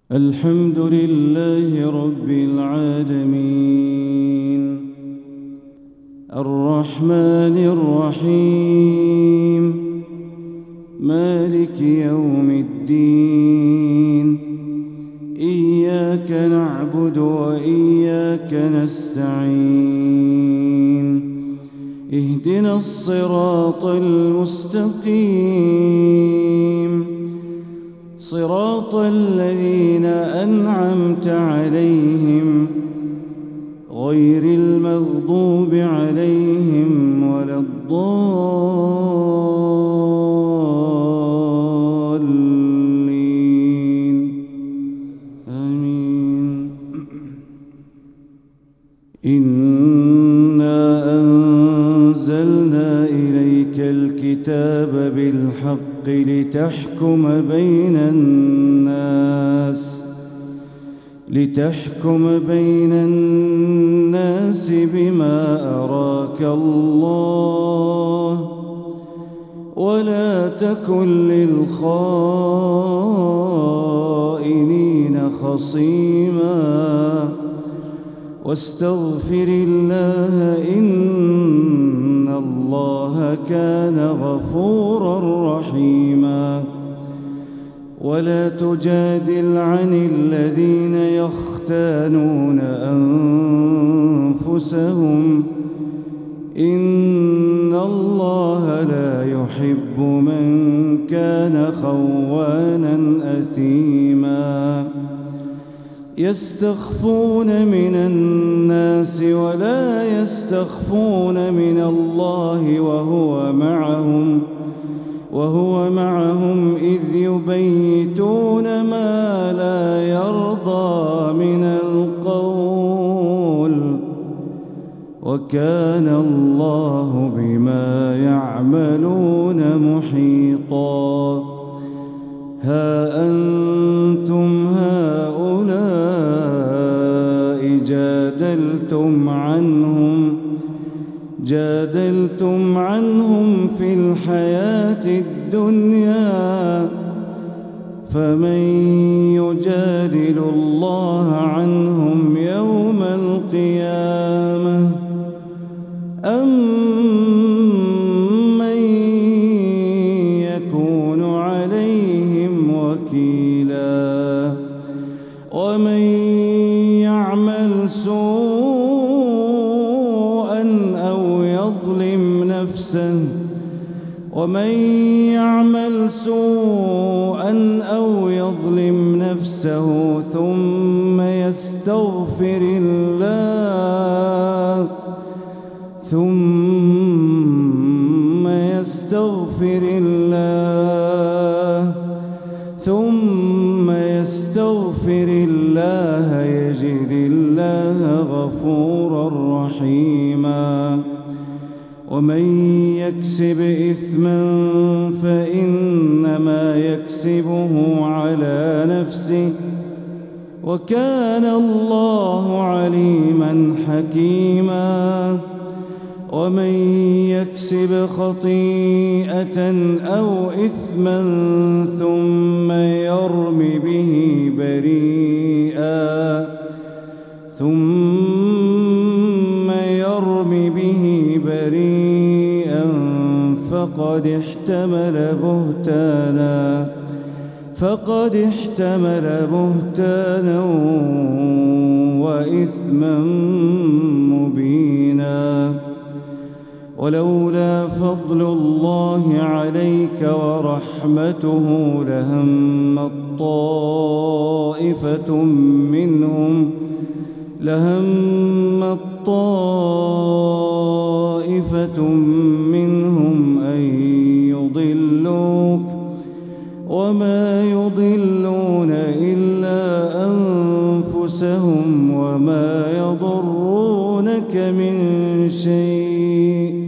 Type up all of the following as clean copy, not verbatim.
الحمد لله رب العالمين الرحمن الرحيم مالك يوم الدين إياك نعبد وإياك نستعين اهدنا الصراط المستقيم صراط الذين أنعمت عليهم غير المغضوب عليهم ولا الضالين آمين. إنا أنزلنا إليك الكتاب بالحق لتحكم بين الناس بما أراك الله ولا تكن للخائنين خصيما واستغفر الله إن الله كان غفورا رحيما. ولا تجادل عن الذين يختانون أنفسهم إن الله لا يحب من كان خوانا أثيما يستخفون من الناس ولا يستخفون من الله وهو معهم إذ يبيتون ما لا يرضى من القول وكان الله بما يعملون محيطا. ها أنتم هؤلاء جادلتم عنهم في الحياة الدنيا فمن يجادل الله عنهم يوم القيامة أم من يكون عليهم وكيلا. ومن يعمل سوءا أو يظلم نفسه ثم يستغفر الله يجد الله غفورا رحيما. ومن يكسب إثما فإنما يكسبه على نفسه وكان الله عليما حكيما. ومن يكسب خطيئة أو إثما ثم يرم به بريئا فقد احتمل بهتانا وإثما مبينا. ولولا فضل الله عليك ورحمته لهمت طائفة منهم أن يضلوك وما يضلون إلا أنفسهم وما يضرونك من شيء.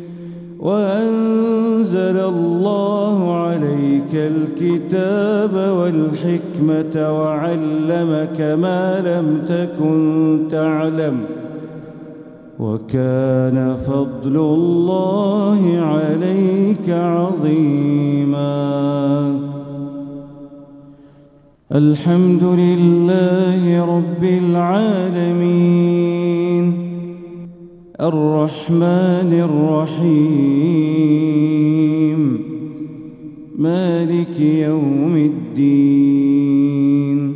وأنزل الله عليك الكتاب والحكمة وعلمك ما لم تكن تعلم وكان فضل الله عليك عظيما. الحمد لله رب العالمين الرحمن الرحيم مالك يوم الدين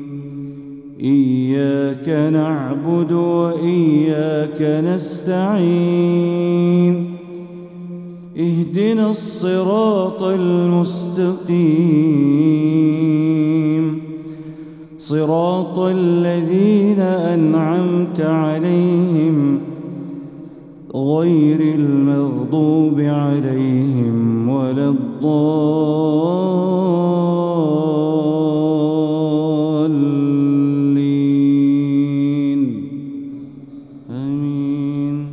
إياك نعبد وإياك نستعين اهدنا الصراط المستقيم صراط الذين أنعمت عليهم غير المغضوب عليهم ولا الضالين آمين.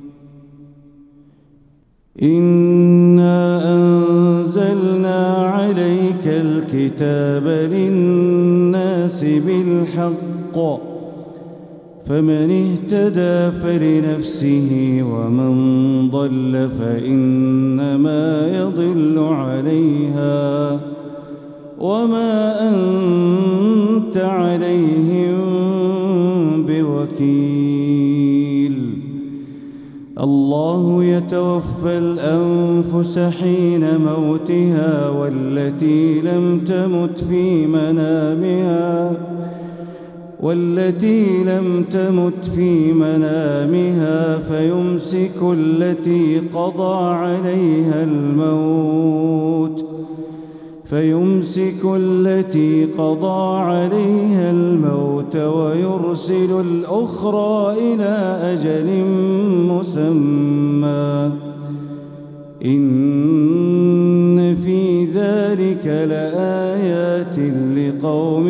إنا أنزلنا عليك الكتاب للناس بالحق فمن اهتدى فلنفسه ومن ضل فإنما يضل عليها وما أنت عليهم بوكيل. الله يتوفى الأنفس حين موتها والتي لم تمت في منامها فيمسك التي قضى عليها الموت ويرسل الأخرى إلى أجل مسمى إن في ذلك لآيات لقوم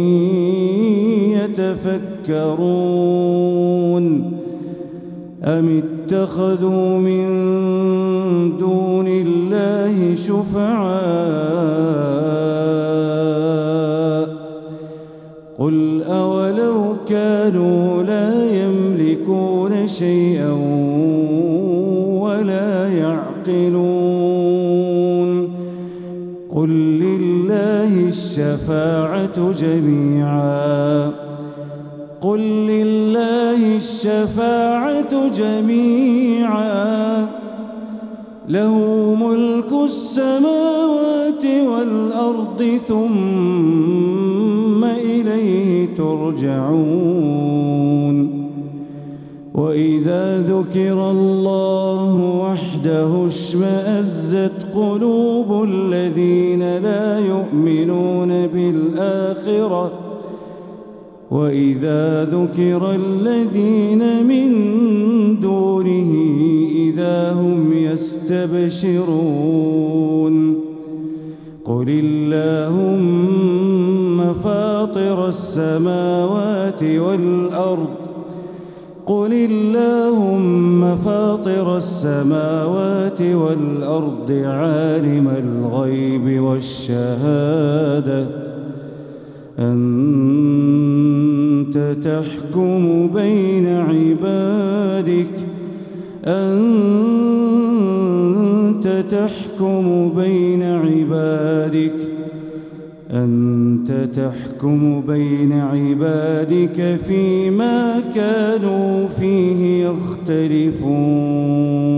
يتفكرون. أم اتخذوا من دون الله شفعاء قل أولو كانوا لا يملكون شيئا ولا يعقلون قل لله الشفاعة جميعا له ملك السماوات والأرض ثم إليه ترجعون. وإذا ذكر الله وحده اشمأزت قلوب الذين لا يؤمنون بالآخرة وإذا ذكر الذين من دونه إذا هم يستبشرون. قل اللهم فاطر السماوات والأرض عالم الغيب والشهادة أنت تحكم بين عبادك فيما كانوا فيه يختلفون.